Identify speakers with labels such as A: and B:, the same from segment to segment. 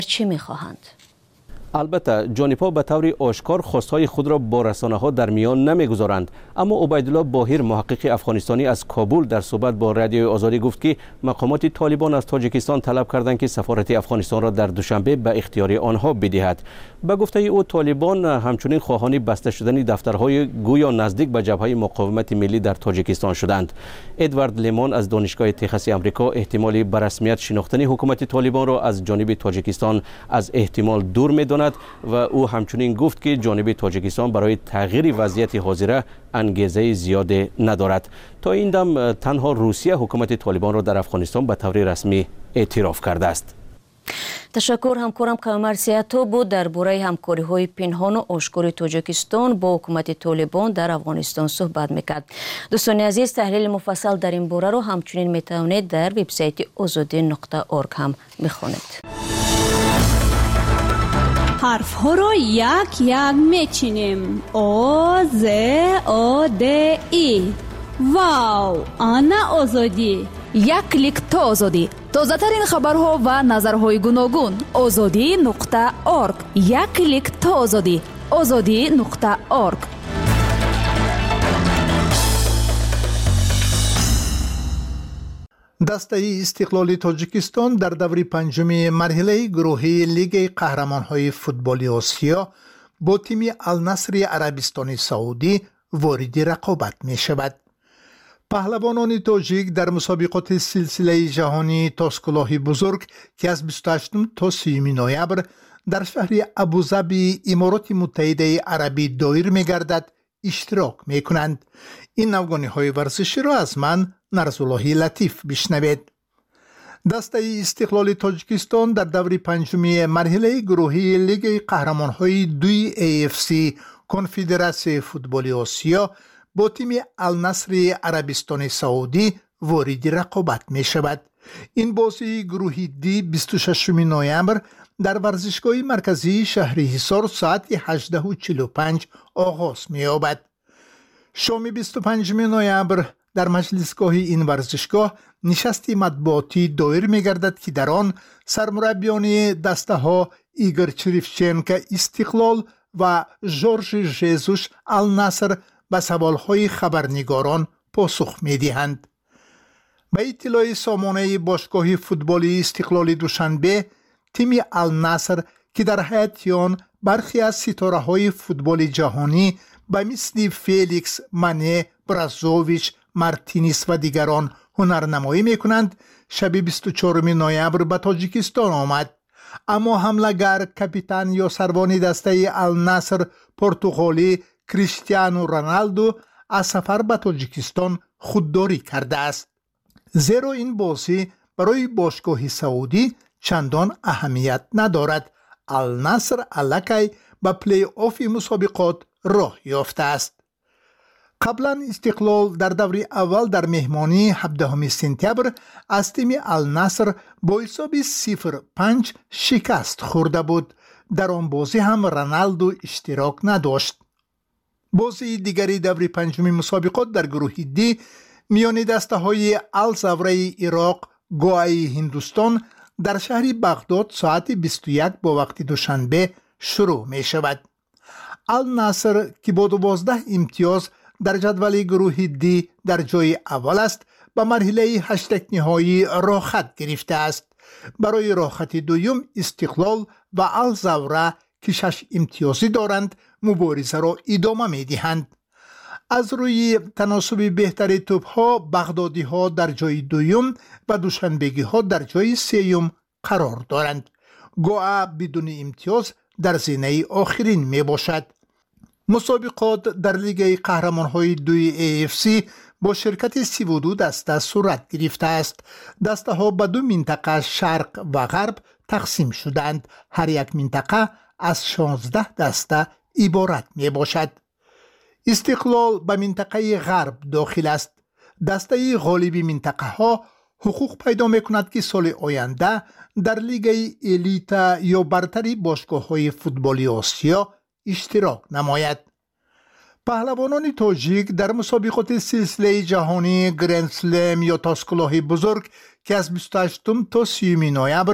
A: چی می‌خواهند؟
B: البته جانب‌ها به طور آشکار خواستهای خود را با رسانه‌ها در میان نمی‌گذارند، اما عبیدالله باهیر محقق افغانستانی از کابل در صحبت با رادیوی آزادی گفت که مقامات طالبان از تاجیکستان طلب کردند که سفارت افغانستان را در دوشنبه به اختیار آنها بدهد. به گفته او طالبان همچنین خواهان بسته شدن دفترهای گویا نزدیک به جبهه مقاومت ملی در تاجیکستان شدند. ادوارد لیمان از دانشگاه تگزاس آمریکا احتمال به رسمیت شناختن حکومت طالبان را از جانب تاجیکستان از احتمال دور می‌داند و او همچنین گفت که جانب تاجیکستان برای تغییر وضعیت حاضره انگیزه زیاد ندارد. تا این دم تنها روسیه حکومت طالبان را در افغانستان به طور رسمی اعتراف کرده است.
A: تشکر همکارم قمر سیاتو بود درباره همکاری‌های پنهان و آشکار تاجیکستان با حکومت طالبان در افغانستان صحبت می‌کرد. دوستان عزیز، تحلیل مفصل در این باره را همچنین می‌توانید در وبسایت azadi.org هم بخوانید.
C: حرف ها را یک یک میچینیم. آ ز آ د ای. واو، آنا آزادی.
D: یک کلیک تا آزادی. تازه ترین خبرها و نظرهای گوناگون. azadi.org. یک کلیک تا آزادی. azadi.org.
E: دسته استقلال تاجیکستان در دور پنجم مرحله گروهی لیگ قهرمان‌های فوتبال آسیا با تیم النصر عربستان سعودی وارد رقابت می‌شود. پهلوانان تاجیک در مسابقات سلسله جهانی تاسکلاهی بزرگ که از 28 تا 30 نوامبر در شهر ابوظبی امارات متحده عربی دایر می‌گردد اشتراک می‌کنند. این نوگانی‌های ورزشی را از من نرزاللهی لطیف بشنوید. دسته استقلال تاجیکستان در دور پنجم مرحله گروهی لیگ قهرمان‌های 2 AFC کنفدراسیون فوتبال آسیا با تیم النصر عربستان سعودی وارد رقابت می شود. این بازی گروهی دی 26 نوامبر در ورزشگاه مرکزی شهر حصار ساعت 18:45 آغاز می یابد. شام 25 نوامبر در مجلسگاه این ورزشگاه نشستی مطبوعاتی دایر می گردد که در آن سرمربیان دسته ها ایگور چریفچنکو استقلال و ژورژ ژزوس النصر به سوالهای خبرنگاران پاسخ می دهند. به اطلاع سامانه باشگاه فوتبالی استقلال دوشنبه، تیم النصر که در حیاط آن برخی از ستاره های فوتبال جهانی به مثل فیلیکس، مانه، برازوویچ، مارتینز و دیگران هنرنمایی می کنند، شب 24 نوامبر به تاجیکستان آمد. اما حمله‌گر کاپیتان یا سروان دسته النصر پرتغالی کریستیانو رونالدو از سفر به تاجیکستان خودداری کرده است. زیرا این بازی برای باشگاه سعودی چندان اهمیت ندارد. النصر الکی به پلی آف مسابقات راه یافته است. قبلا استقلال در دور اول در مهمانی 17 سپتامبر از تیم النصر با حساب 0-5 شکست خورده بود. در آن بازی هم رونالدو اشتراک نداشت. بازی دیگری دور پنجم مسابقات در گروه دی میان دسته های الزوره عراق گوای هندوستان در شهر بغداد ساعت 21 با وقت دوشنبه شروع می شود. النصر که با 12 امتیاز در جدول گروه دی در جای اول است به مرحله 8 نهایی راه خط گرفته است. برای راه خط دوم استقلال و الزوره که 6 امتیازی دارند مبارزه را ادامه می دهند. از روی تناسب بهتر توپ ها بغدادی ها در جای دوم و دوشنبگی ها در جای سوم قرار دارند. گواه بدون امتیاز در زینه آخرین می باشد. مسابقات در لیگ قهرمان‌های 2 AFC با شرکت 32 دسته صورت گرفته است. دسته ها به 2 منطقه شرق و غرب تقسیم شدند. هر یک منطقه از 16 دسته عبارت می باشد. استقلال به منطقه غرب داخل است. دسته غالب منطقه ها حقوق پیدا می کند که سال آینده در لیگ الیت یا برتری باشگاه های فوتبالی آسیا اشتراک نماید. پهلوانان تاجیک در مسابقات سلسله جهانی گرند سلم یا تاسکلاهی بزرگ که از 28 تا 30 نوامبر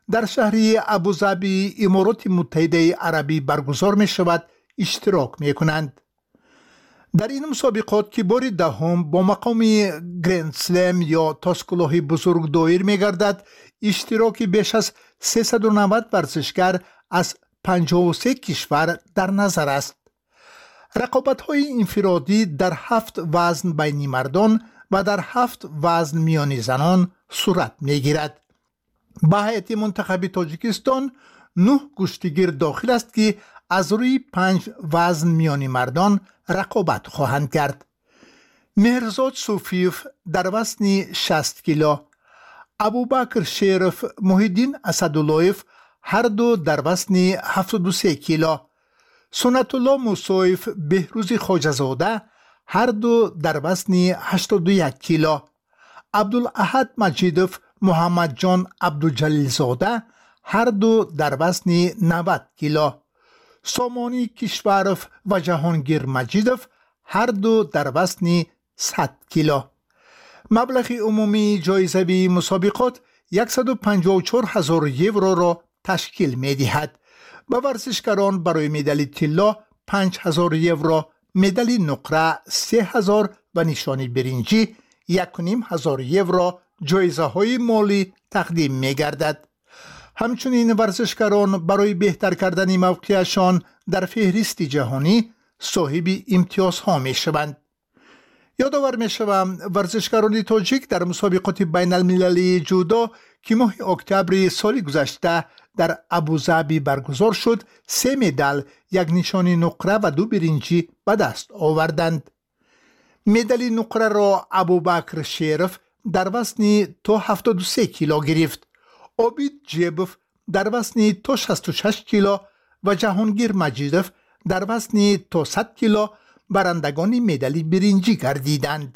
E: در شهر ابوظبی امارات متحده عربی برگزار می شود اشتراک می کنند. در این مسابقات که بار دهم با مقام گرند سلم یا تاسکلاه بزرگ دایر می گردد، اشتراک بیش از 390 ورزشگر از 53 کشور در نظر است. رقابت‌های انفرادی در 7 وزن بین مردان و در 7 وزن میان زنان صورت می‌گیرد. به هیئت منتخب تاجیکستان 9 کشتیگیر داخل است که از روی 5 وزن میان مردان رقابت خواهند کرد. مهرزاد صوفیف در وزن 60 کیلو، ابوبکر شریف، محیدین اسداللهیف هر دو در وزن 73 کیلو، سنت الله موسویف، بهروز خواجه‌زاده هر دو در وزن 81 کیلو، عبدالاحد مجیدوف، محمد جان عبدالجلیل زاده هر دو در وزن 90 کیلو، سامانی کشورف و جهانگیر مجیدوف هر دو در وزن 100 کیلو. مبلغ عمومی جایزه مسابقات 154,000 یورو را تشکیل می دهد. به ورزشکاران برای مدال طلا 5,000 یورو، مدال نقره 3,000 و نشان برنجی 1,500 یورو جایزه های مالی تقدیم می گردد. همچنین ورزشکاران برای بهتر کردن موقعشان در فهرست جهانی صاحب امتیازها می شوند. یادآور می شوم ورزشکاران تاجیک در مسابقات بین المللی جودو که ماه اکتبر سال گذشته در ابوظبی برگزار شد 3 مدال، 1 نشان نقره و 2 برنجی به دست آوردند. مدال نقره را ابوبکر شریف در وزن تا 73 کیلو گرفت، عابد جیبوف در وزن تا 66 کیلو و جهانگیر مجیدوف در وزن تا 100 کیلو برندگان مدال برنجی گردیدند.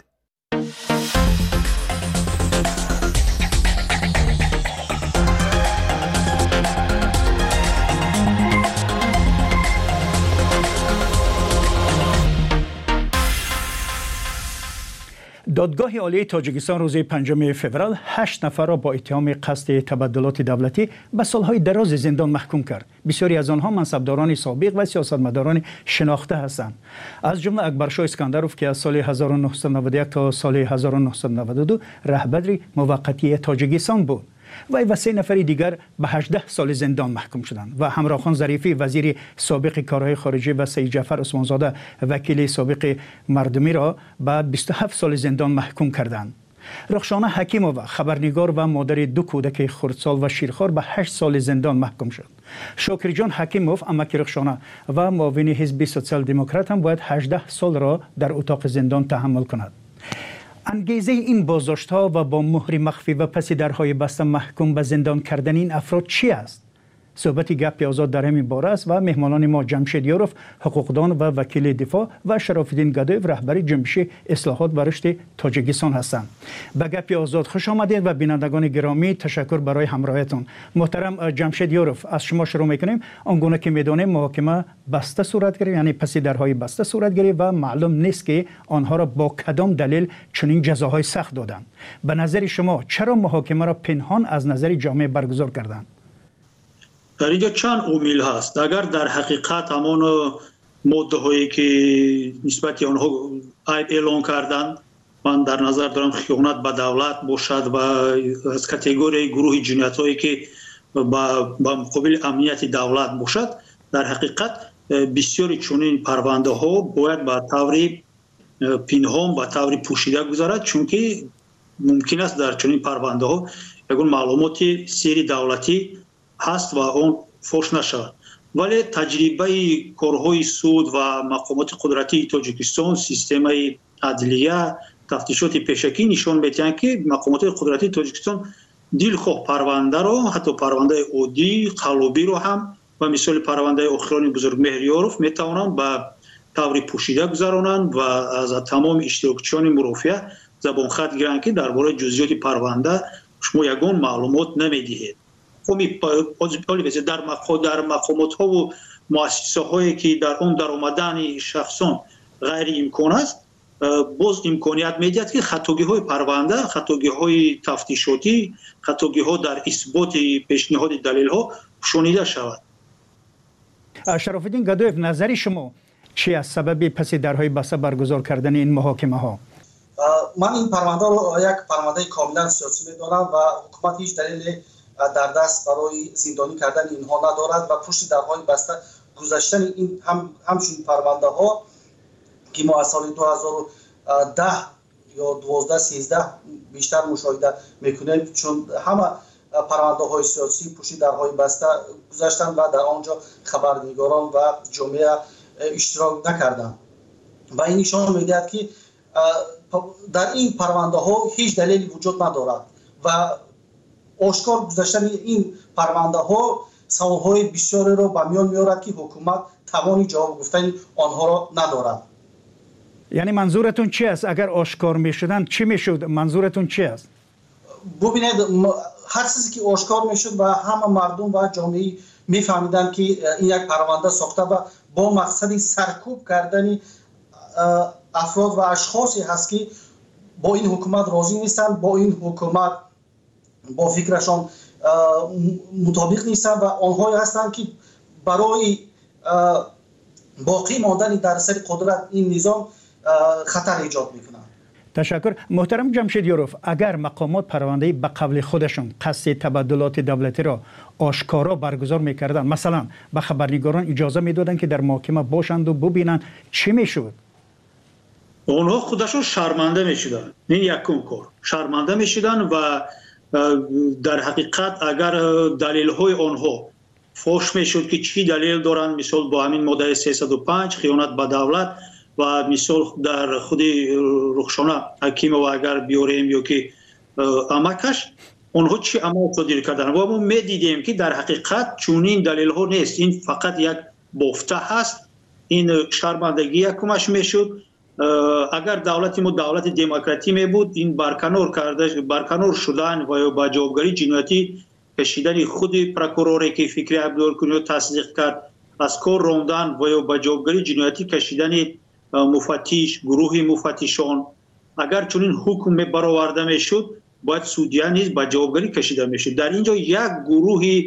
F: دادگاه عالی تاجیکستان روز 5 فوریه 8 نفر را با اتهام قصد تبدلات دولتی به سالهای دراز زندان محکوم کرد. بسیاری از آنها منصبداران سابق و سیاستمداران شناخته هستند. از جمله اکبرشاه اسکندروف که از سال 1991 تا سال 1992 رهبر موقتی تاجیکستان بود. وی و 3 نفر دیگر به 18 سال زندان محکوم شدند و همراخان ظریفی وزیر سابق کارهای خارجه و سید جعفر عثمانزاده وکیل سابق مردمی را به 27 سال زندان محکوم کردند. رخشانه حکیمووا خبرنگار و مادر 2 کودک خردسال و شیرخوار به 8 سال زندان محکوم شد. شاکر جان حکیموف امک رخشانه و معاون حزب سوسیال دموکرات هم باید 18 سال را در اتاق زندان تحمل کند. انگیزه این بازداشت‌ها و با مهر مخفی و پس درهای بسته محکوم به زندان کردن این افراد چی است؟ صحبت گپ آزاد در همین باره است و مهمانان ما جمشید یاروف حقوقدان و وکیل دفاع و شراف‌الدین گدایف رهبر جنبش اصلاحات و رشد تاجیکستان هستند. به گپ آزاد خوش آمدید و بینندگان گرامی تشکر برای همراهیتون. محترم جمشید یاروف، از شما شروع می‌کنیم. آنگونه که می‌دانیم محاکمه بسته صورت گرفت، یعنی پس درهای بسته صورت گرفت و معلوم نیست که آنها را با کدام دلیل چنین جزاهای سخت دادند. به نظر شما چرا محاکمه را پنهان از نظر جامعه برگزار کردند؟
G: در اینجا چند عامل هست. اگر در حقیقت همان ماده هایی که نسبت آنها اعلان کردن، من در نظر دارم خیانت به دولت باشد و از کاتگوری گروه جنایت هایی که با مقابل امنیت دولت باشد، در حقیقت بسیاری چنین پرونده ها باید به طور پنهان و طور پوشیده گذارد، چون که ممکن است در چنین پرونده ها یگان معلومات سری دولتی هست و اون فوش نشود. ولی تجربه کارهای سود و مقامات قدرتی تاجیکستان، سیستم عدلیه، تفتیشات پیشکی نشان می‌دهند که مقامات قدرتی تاجیکستان دلخواه پرونده را، حتی پرونده عادی قلابی را هم و مثال پرونده اخران بزرگ مهریاروف میتوانند به طور پوشیده گذرانند و از تمام اشتراکچیان مرافعه زبان خط گیرند که درباره جزئیات پرونده شما یگان معلومات نمیدهید. در مقامات ها و مؤسسه هایی که در آن در آمدن شخصان غیر امکان است، باز امکانیت میدهد که خطاگی‌های پرونده، خطاگی‌های تفتیشاتی، خطاگی‌ها در اثبات پیشنهاد دلیل‌ها شنیده شود.
F: شراف‌الدین گدویف، نظر شما چی از سبب پس درهای بسته برگزار کردن این محاکمه ها؟
H: من این پرونده رو یک پرونده کاملا سیاسی می‌دانم و حکومت هیچ دلیل در دست برای زندانی کردن اینها ندارد و پشت درهای بسته گذاشتن این همچین پرونده ها که ما از سال 2010 یا 12 13 بیشتر مشاهده میکنیم، چون همه پرونده های سیاسی پشت درهای بسته گذاشتن و در آنجا خبرنگاران و جامعه اشتراک نکردند و این نشان میدهد که در این پرونده ها هیچ دلیلی وجود ندارد و آشکار گذاشتن این پرونده ها سوال های بسیاری را به میان میارد که حکومت توانی جواب گفتن آنها را ندارد.
F: یعنی منظورتون چی است؟ اگر آشکار میشدن چی میشد؟ منظورتون چی است؟
H: ببینید، هر چیزی که آشکار میشد و همه مردم و جامعه میفهمیدن که این یک پرونده ساخته و با مقصد سرکوب کردن افراد و اشخاصی هست که با این حکومت راضی نیستند، با این حکومت با فکرشان مطابق نیستند و آنهایی هستند که برای باقی ماندن در سر قدرت این نظام خطر ایجاد میکنند.
F: تشکر. محترم جمشیدیاروف، اگر مقامات پرونده به قول خودشون قصد تبادلات دولتی را آشکارا برگزار میکردن، مثلا به خبرنگاران اجازه میدادن که در محاکمه باشند و ببینند، چی میشد؟
G: آنها خودشون شرمنده میشدن. این یکم کار شرمنده میشدن و در حقیقت اگر دلیل های آنها فوش میشد که چی دلیل دارن، مثال با همین ماده 305 خیانت به دولت و مثال در خود رخشانه حکیم و اگر بیاریم یا که امکش آنها چی عمل صادر کردن و ما میدیدیم که در حقیقت چونین دلیل ها نیست، این فقط یک بافته هست. این شرمندگی یکمش میشد. اگر دولت ما دولت دموکراتی می بود، این برکنار شدن و یا با جوابگری جنایتی کشیدن خود پروکوروری که فکری عبدالکنی تصدیق کرد از کار راندن و یا با جوابگری جنایتی کشیدن مفتش، گروه مفتشان، اگر چنین حکم برآورده میشد باید سودیا نیز با جوابگری کشیده میشد. در اینجا یک گروه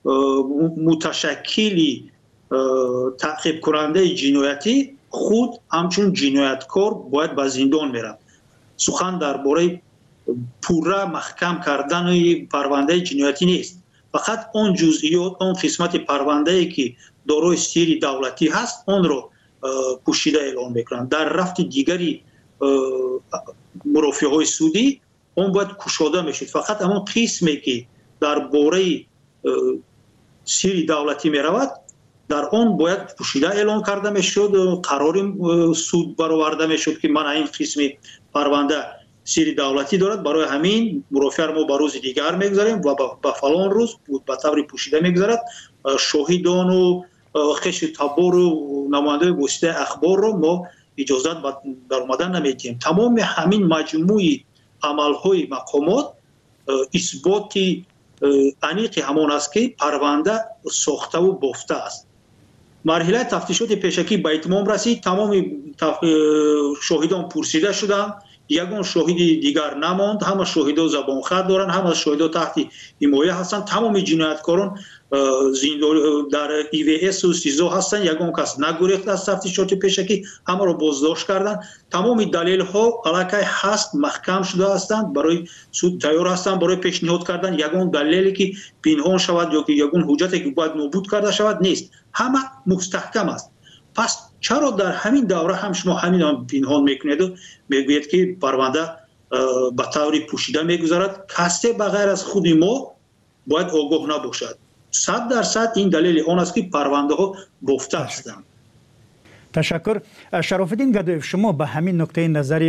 G: متشکلی تعقیب کننده جنایتی خود همچون جنایتکار باید به زندان میرن. سخن درباره پورا محکم کردن پرونده جنایتی نیست، فقط اون جزئیات، اون قسمت پرونده ای که دارای سری دولتی هست اون رو پوشیده اعلام میکنن. در رفت دیگری مرافعه های سودی اون باید کشاده میشد. فقط همون قسمی که درباره سری دولتی میرود در آن باید پوشیده اعلام کرده میشد، قرار سود برآورده میشد که من این قسم پرونده سری دولتی دارد، برای همین مرافعه ما به روز دیگر میگذاریم و به فلان روز به طور پوشیده میگذارد. شاهدان و خش تبار و نماینده واسطه اخبار رو ما اجازت در اومدن نمیدیم. تمام همین مجموعه عملهای مقامات اثبات انیق همان است که پرونده ساخته و بافته است. مرحله تفتیشات پیشکی به اتمام رسید. تمام شاهدان پرسیده شدند، یگان شاهد دیگر نماند. همه شاهدا زبان خط دارند، همه شاهدا تحت حمایه هستند. تمام جنایتکاران در EVS و سیزو هستند. یگان کس نگریخت از تفتیشات پیشکی، همه را بازداشت کردند. تمام دلیل ها علاقه هست، محکم شده هستند، برای سود تیار هستند برای پیشنهاد کردن. یگان دلیلی که پنهان شود یا که یگان حجتی که باید نابود کرده شود نیست، همه مستحکم است. پس چرا در همین دوره هم شما همین پنهان میکنید و میگوید که پرونده به طور پوشیده میگذارد؟ کسی بغیر از خود ما باید آگاه نباشد. 100% این دلیل آن است که پرونده ها بافته هستند.
F: تشکر. شراف‌الدین گدویف، شما به همین نکته نظر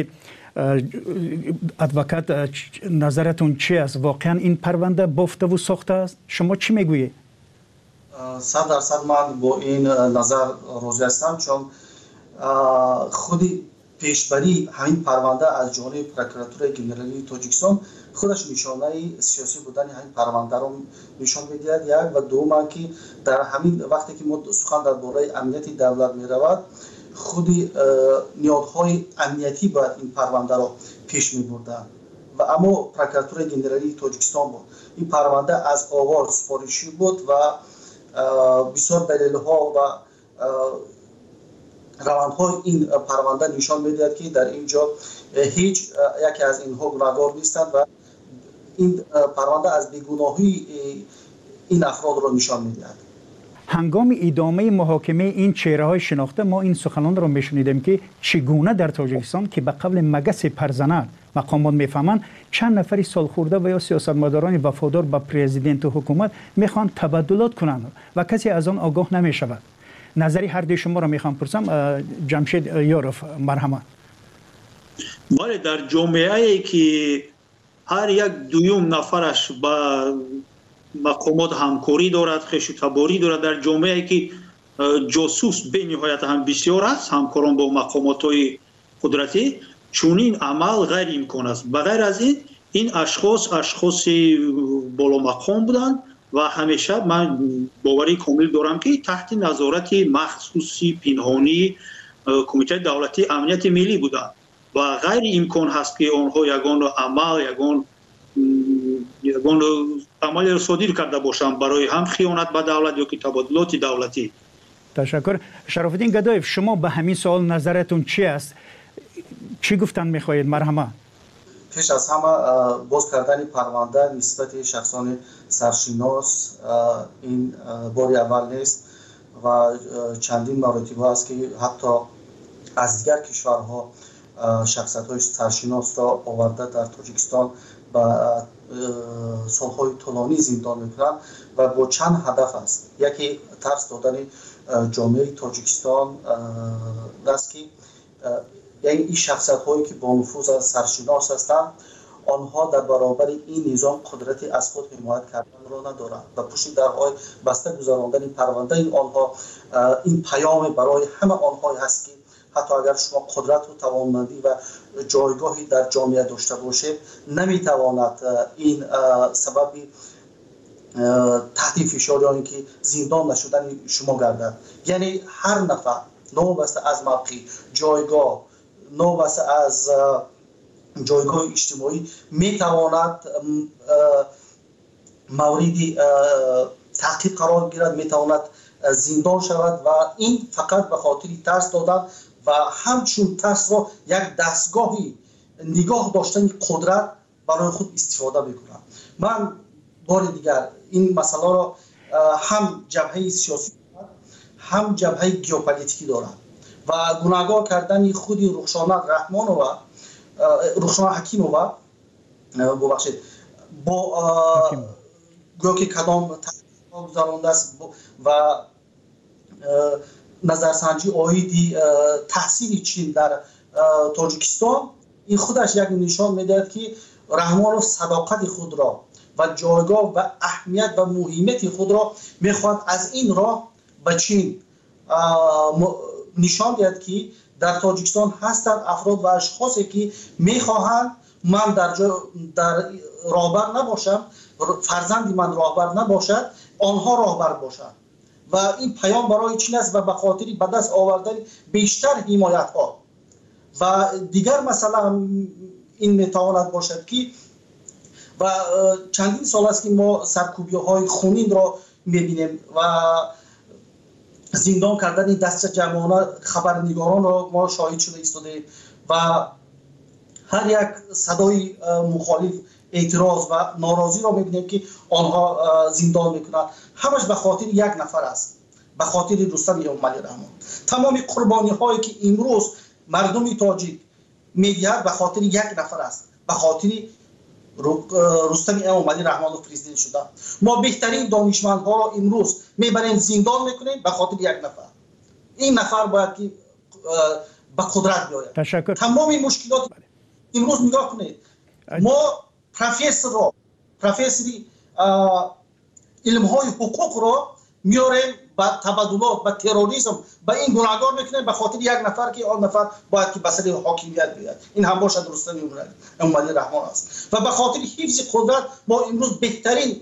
F: ادوکات نظرتون چی است؟ واقعا این پرونده بافته و ساخته است؟ شما چی میگویید؟
H: 100% من با این نظر راضی هستم، چون خودی پیشبری همین پرونده از جانب پروکراتور گنرالی تاجیکستان خودش نشانه سیاسی بودن همین پرونده رو نشان می‌دهد. یک و دوم که در همین وقتی که ما سخن درباره امنیت دولت می‌رود، خودی نیازهای امنیتی باید این پرونده را پیش می بردن و اما پروکراتور گنرالی تاجیکستان بود. این پرونده از آغاز سفارشی بود و بسیار دلیل‌ها و روندهای این پرونده نشان می‌دهد که در اینجا هیچ یکی از اینها گناهکار نیستند و این پرونده از بیگناهی این افراد را نشان می‌دهد.
F: هنگام ادامه محاکمه این چهره‌های شناخته ما این سخنان را میشنیدیم که چگونه در تاجیکستان که به قبل مگس پرزنر مقامات میفهمند چند نفری سالخورده و یا سیاستمداران وفادار به پرزیدنت و حکومت میخوان تبادلات کنند و کسی از آن آگاه نمیشود. نظری هر دوی شما را میخوام پرسم. جمشید یاروف مرحمت.
G: بله، در جامعه‌ای که هر یک دوم نفرش با مقامات همکاری دارد، خوش‌تباری دارد، در جامعه‌ای که جاسوس به نهایت هم بسیار است، همکاران با مقامات‌های قدرتی، چونین عمل غیر امکان است. بغیر از این اشخاص بالا مقام بودند و همیشه من باوری کامل دارم که تحت نظارت مخصوصی پنهانی کمیته دولتی امنیت ملی بودند و غیر امکان هست که آنها یگان عمل را صادر کرده باشند برای هم خیانت به دولت یا که تبادلات دولتی.
F: تشکر. شرافالدین گدایف، شما به همین سوال نظرتون چی است؟ چی گفتن میخواهید؟ مرحمت.
H: پیش از همه باز کردن پرونده نسبت شخصان سرشناس این باری اول نیست و چندین مراتب است که حتی از دیگر کشورها شخصیت‌های سرشناس را آورده در تاجیکستان و سالهای طولانی زندان میکنند و با چند هدف است. یکی ترس دادن جامعه تاجیکستان است که یعنی این شخصیت هایی که با نفوذ سرشناس هستند آنها در برابر این نظام قدرتی از خود حمایت کردن را ندارند و پشت درهای بسته گذراندن پرونده آنها این پیام برای همه آنها هست که حتی اگر شما قدرت و توانمندی و جایگاهی در جامعه داشته باشید نمیتواند این سبب تحت فشار که زندان نشدن شما گردد. یعنی هر نفر نوبسته از موقع جایگاه نوبسته از جایگاه اجتماعی میتواند موردی تحقیق قرار گیرد، میتواند زندان شود و این فقط به خاطر ترس دادن و همچون ترس را یک دستگاهی نگاه داشتن قدرت برای خود استفاده میکنم. من بار دیگر این مسئله را هم جبهه سیاسی هم جبهه گیوپولیتیکی دارد و گناهکار کردن خودی رخشانه حکیمووا ببخشید با گویا که کدام تحقیق گذرانده است و نظرسنجی آیدی تحصیل چین در تاجیکستان این خودش یک نشان میدهد که رحمانوف صداقت خود را و جایگاه و اهمیت و مهمیت خود را میخواد از این راه به چین نشان دهد که در تاجیکستان هستند افراد و اشخاصی که میخواهند من در راهبر نباشم، فرزند من راهبر نباشد، آنها راهبر باشند و این پیام برای چین است و به خاطر به دست آوردن بیشتر حمایت ها و دیگر مثلا این میتواند باشد که و چندین سال است که ما سرکوبی های خونین را میبینیم و زندان کردن دست جمعانه خبرنگاران را ما شاهد شده ایستاده و هر یک صدای مخالف اعتراض و ناراضی را میبینیم که آنها زندان میکنند. همش به خاطر یک نفر است، به خاطر رستم اموملی رحمان. تمام قربانی هایی که امروز مردم تاجیک میدهد به خاطر یک نفر است، به خاطر رستم اموملی رحمان و پرزیدنت شده. ما بهترین دانشمندها را امروز میبریم زندان میکنیم به خاطر یک نفر. این نفر باید که به قدرت بیاید.
F: تشکر.
H: تمام این مشکلات امروز نگاه کنید. ما پروفسوری علم های حقوق را میاریم با تبادلات با تروریسم با این گناهکار میکنیم به خاطر یک نفر که آن نفر باید که به سر حاکمیت بیاد. این هم باشد رستم اموملی رحمان است و به خاطر حفظ قدرت ما امروز بهترین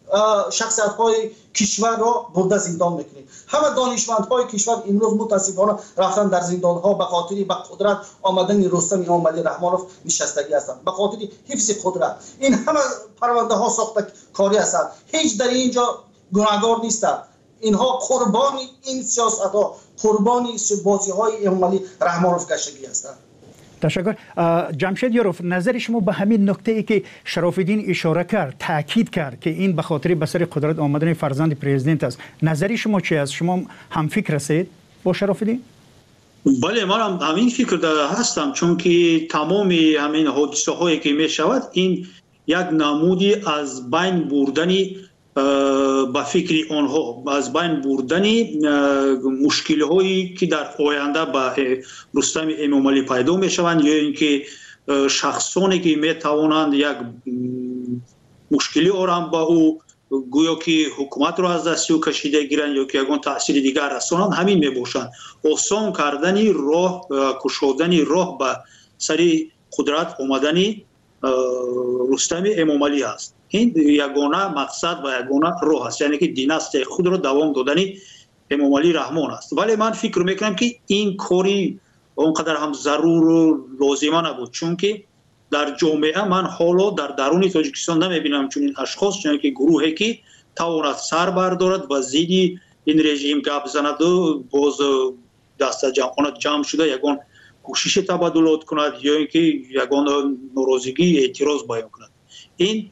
H: شخصیت‌های کشور را برده زندان میکنید. همه دانشمندهای کشور امروز متاسفانه رفتن در زندان‌ها به خاطر به قدرت آمدن رستم امامعلی رحمانوف نشستگی هستند، به خاطر حفظ قدرت. این همه پرونده ها ساخته کاری هستند، هیچ در اینجا گناهکار نیستند. اینها قربان این سیاست‌ها، قربان بازی‌های امامعلی رحمانوف کشیدگی هستند.
F: تشکر. جمشید یاروف، نظر شما به همین نکته ای که شراف‌الدین اشاره کرد، تاکید کرد که این به خاطر به سر قدرت آمدن فرزند پرزیدنت است، نظر شما چی است؟ شما هم فکر هستید با شراف‌الدین؟
G: بله، من هم همین فکر هستم، چون که تمام همین حادثه هایی که می شود این یک نمودی از بین بردنی با فکر آنها، از بین بردنی مشکل هایی که در آینده با رستم امامعلی پیدا می شوند، یا اینکه شخصانی که می توانند یک مشکلی آرام با او گویا که حکومت را از دست او کشیده گیرند یا که یگان تاثیر دیگر رسانند، همین می باشند. آسان کردنی راه، کشودنی راه به سر قدرت آمدنی رستم امامعلی است. این یگانه مقصد و یگانه راه است، یعنی که دیناستی خود را دوام دادنی امامعلی رحمان است. ولی من فکر میکنم که این کاری اونقدر هم ضرور و لازمه نبود، چون که در جامعه من حالا در درون تاجیکستان نمیبینم چون این اشخاص، چون که گروهی که تواند سر بردارد و زیدی این رژیم گپ زند و باز دست جمع شده یگان کوشش تبادلات کند یا اینکه یگان ناراضگی اعتراض بیان کند. این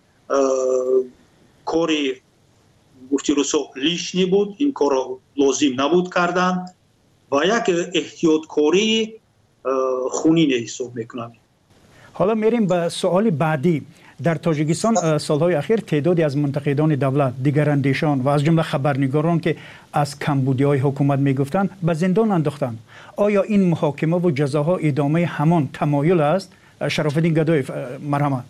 G: کاری گفتی روسو لیشنی بود، این کار را لازم نبود کردن و یک احتیاطکاری خونین حساب میکنم.
F: حالا میریم به سوال بعدی. در تاجیکستان سالهای اخیر تعدادی از منتقدان دولت، دیگراندیشان و از جمله خبرنگاران که از کمبودی‌های حکومت میگفتند به زندان انداختند. آیا این محاکمه و جزاها ادامه همان تمایل است؟ شراف‌الدین گدایی، مرحمت.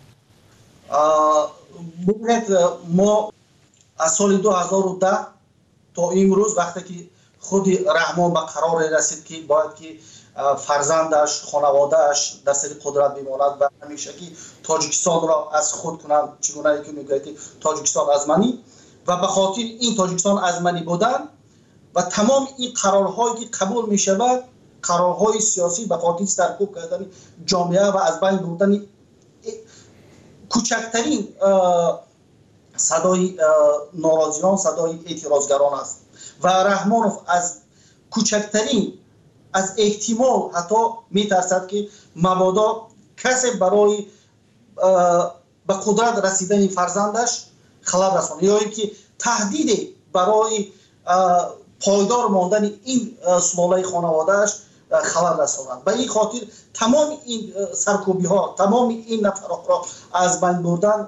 H: ما از سال 2010 تا امروز وقتی که خود رحمان به قرار رسید که باید که فرزندش، خانوادهش در سر قدرت بماند و همیشه که تاجیکستان را از خود کنند، چگونه که میگوید تاجیکستان از منی، و به خاطر این تاجیکستان از منی بودن و تمام این قرارهایی که قبول می شود، قرارهای سیاسی به خاطر سرکوب کردن جامعه و از بین بردن کوچکترین صدای ناراضیان، صدای اعتراضگران است و رحمانوف از کوچکترین از احتمال حتی میترسد که مبادا کسی برای به قدرت رسیدن فرزندش خلل رساند یا اینکه تهدید برای پایدار ماندن این سلاله خانوادهش خلل رساند. به این خاطر تمام این سرکوبی ها، تمام این نفرات را از بین بردن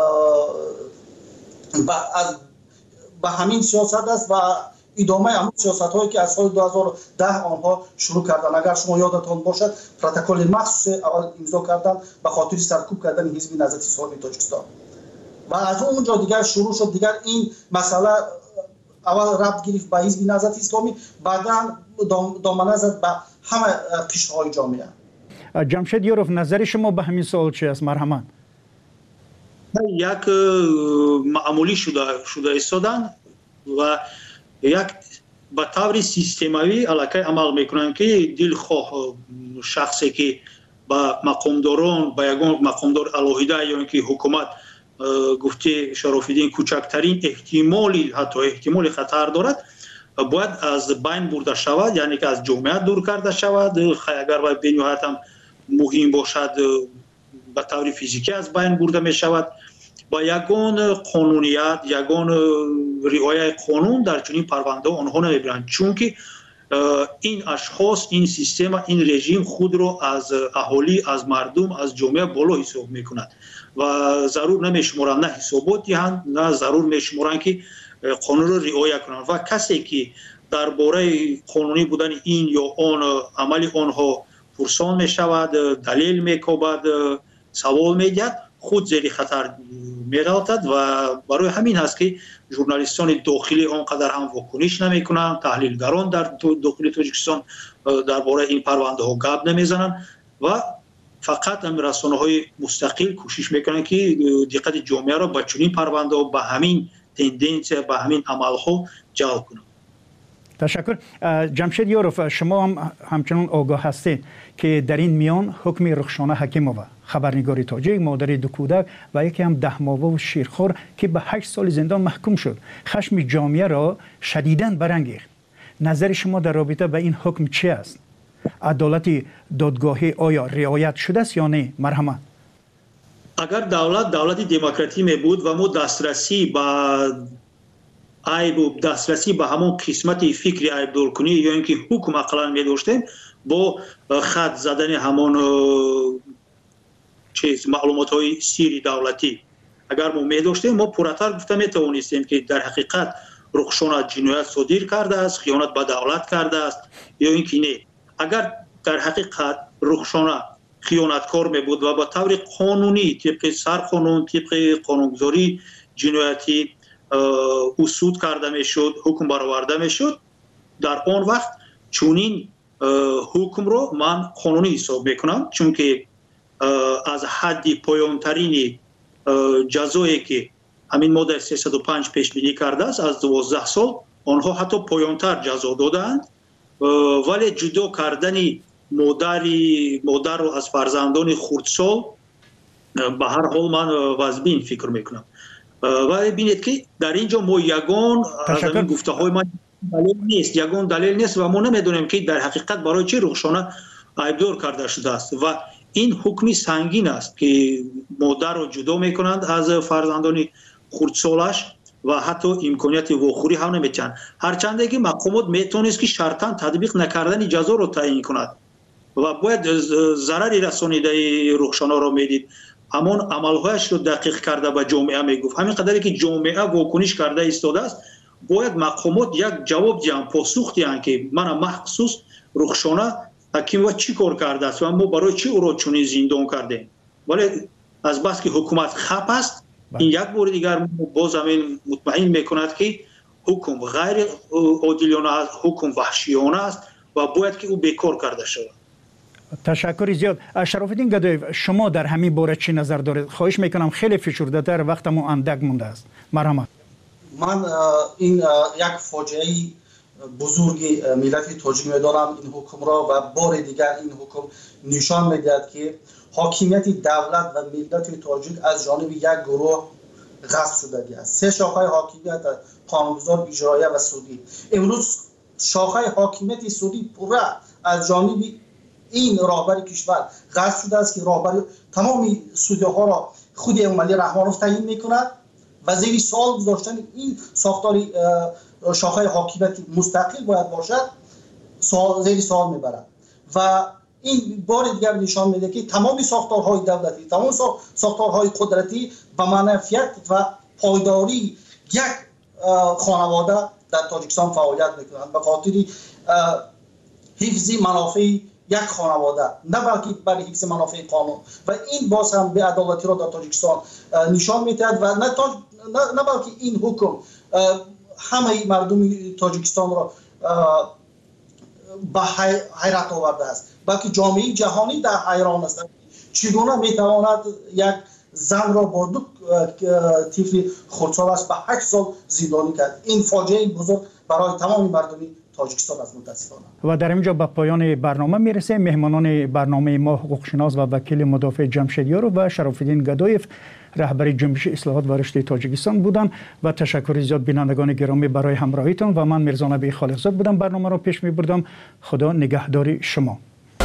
H: به همین سیاست است و ادامه همون سیاست هایی که از سال 2010 آنها شروع کردن. اگر شما یادتان باشد پروتکل مخصوص اول امضا کردن به خاطر سرکوب کردن حزب نهضت اسلامی تاجیکستان و از اونجا دیگر شروع شد. دیگر این مسئله اول ربط گرفت به حزب نهضت اسلامی، بعدا دامنه زد به همه قشرهای جامعه.
F: جمشید یاروف، نظر شما به همین سوال چی است؟ مرحمت.
G: یک معمولی شده ایستادن و یک به طور سیستماوی علاقه عمل میکنن که دلخواه شخصی که با مقامداران، با یگان مقامدار الهیده یا اینکه حکومت گفته شراف‌الدین کوچکترین احتمالی، حتی احتمال خطر دارد، باید از بین برده شود، یعنی که از جامعه دور کرده شود. اگر باید بنیهایت هم مهم باشد به طور فیزیکی از بین برده می شود. با یگان قانونیت، یگان رعایت قانون در چنین پرونده آنها نمیبرند، چون که این اشخاص، این سیستم، این رژیم خود را از اهالی، از مردم، از جامعه بالا حساب میکند و ضرور نمیشمارند نه حسابات دهند، نه ضرور میشمارند که قانون را رعایت کنند و کسی که درباره قانونی بودن این یا آن عمل آنها پرسان میشود، دلیل میکوبد، سوال میگیرد، خود زیر خطر میراتد و برای همین هست که ژورنالیستان داخلی آنقدر هم واکنش نمیکنند، تحلیلگران در داخل تاجیکستان درباره این پرونده ها گپ نمیزنند و فقط هم رسانه‌های مستقل کوشش میکنن که دقت جامعه را به چنین پرونده و به همین تندنس به همین عملها جلب کنند.
F: تشکر. جمشید یاروف، شما هم همچنان آگاه هستید که در این میان حکم رخشانه حکیمووا، خبرنگار تاجیک، مادر دو کودک و یکی هم 10 ماهه و شیرخوار که به 8 سال زندان محکوم شد، خشم جامعه را شدیداً برانگیخت. نظر شما در رابطه با این حکم چی است؟ عدالت دادگاهی آیا رعایت شده است یا نه؟ مرحمت.
G: اگر دولت دموکراتی می بود و ما دسترسی به عیب و دسترسی به همون قسمت فکری عیب دور کنی یا اینکه حکم اقلا می داشتیم با خط زدن همون معلومات های سیری دولتی اگر ما می داشتیم ما پورتر گفته می توانستیم که در حقیقت رخشانه جنایت صادر کرده است، خیانت به دولت کرده است یا اینکه نه. اگر در حقیقت رخشانه خیانتکار می بود و با طور قانونی طبق سرقانون طبق قانونگذاری جنایتی اصول کرده می شد، حکم برآورده می شد، در آن وقت چونین حکم رو من قانونی حساب میکنم، چون که از حد پایانترین جزایی که همین ماده 305 پیش بینی کرده است از 12 سال آنها حتی پایانتر جزا دادند، ولی جدا کردن مادر رو از فرزندان خردسال به هر حال من واجبین فکر میکنم. ولی ببینید که در اینجا ما یگان از این گفته های من دلیل نیست و ما نمیدونیم که در حقیقت برای چه رخشانه عیبدار کرده شده است و این حکمی سنگین است که مادر رو جدا میکنند از فرزندان خردسالش و حتی امکانیت واخوری هم نمیتن، هرچند که محکومات میتونست که شرطاً تطبیق نکردن جزا رو تعیین کند و باید ضرری رسانیده رخشانه رو میدید، همون عملهایش رو دقیق کرده به جامعه میگفت. همین قدری که جامعه واکنش کرده ایستاده است باید محکومات یک جواب دیان، پاسخ دیان که من مخصوص رخشانه حکیم و چی کار کرده است و ما برای چی او را چنین زندان کردیم. ولی از بس که حکومت خپ است این یک بار دیگر باز همین مطمئن میکند که حکم غیر عادلانه است، حکم وحشیانه است و باید که او بیکار کرده شود.
F: تشکر زیاد. شرافالدین گدایف، شما در همین باره چی نظر دارید؟ خواهش میکنم خیلی فشرده تر، وقتمون اندک مونده است. مرحمت.
H: من این یک فاجعه بزرگی ملت تاجیک میدارم این حکم را و بار دیگر این حکم نشان میدهد که حاکمیت دولت و ملت تاجیک از جانب یک گروه غصب شده است. 3 شاخه حاکمیت قانونگذار، اجرایی و سودی. امروز شاخه حاکمیت سودی پورا از جانب این راهبر کشور غصب شده است که راهبر تمام سودی‌ها را خود امامعلی رحمانوف تعیین میکند و زیر سوال گذاشتن این ساختار شاخه حاکمیت مستقل باید باشد زیر سوال میبرد و این بار دیگر نشان میده که تمام ساختارهای دولتی، تمام ساختارهای قدرتی به منفعت و پایداری یک خانواده در تاجیکستان فعالیت میکنند به خاطر حفظ منافع یک خانواده، نه بلکه برای حفظ منافع قانون و این باز هم به عدالتی را در تاجیکستان نشان میدهد و نه بلکه این حکم همه مردم تاجیکستان را به حیرت آورده است، بلکه جامعه جهانی در حیران است چگونه میتواند یک زن را با 2 طفل خردسال است به 8 سال زندانی کرد. این فاجعه بزرگ برای تمام مردم تاجیکستان است متاسفانه. و
F: در اینجا به پایان برنامه میرسه. مهمانان برنامه ما حقوقشناس و وکیل مدافع جمشید یاروف و شرافالدین گدایف رهبر جنبش اصلاحات و رشد تاجیکستان بودند و تشکر زیاد بینندگان گرامی برای همراهیتان و من میرزا نبی خالقزاد بودم برنامه را پیش میبردم. خدا نگهدار شما.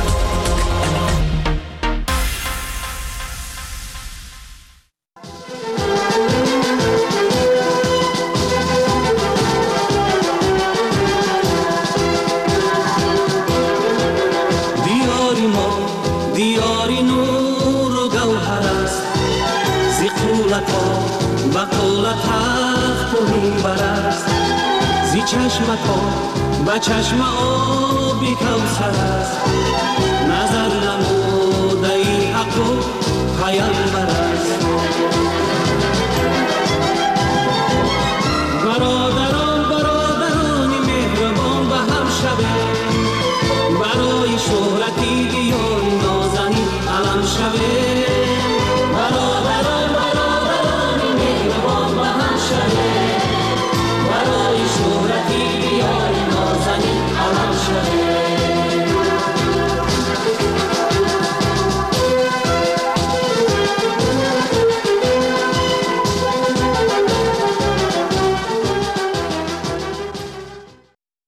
I: با چشم آبی کوثر است نظر نموده ای حق و پیامبر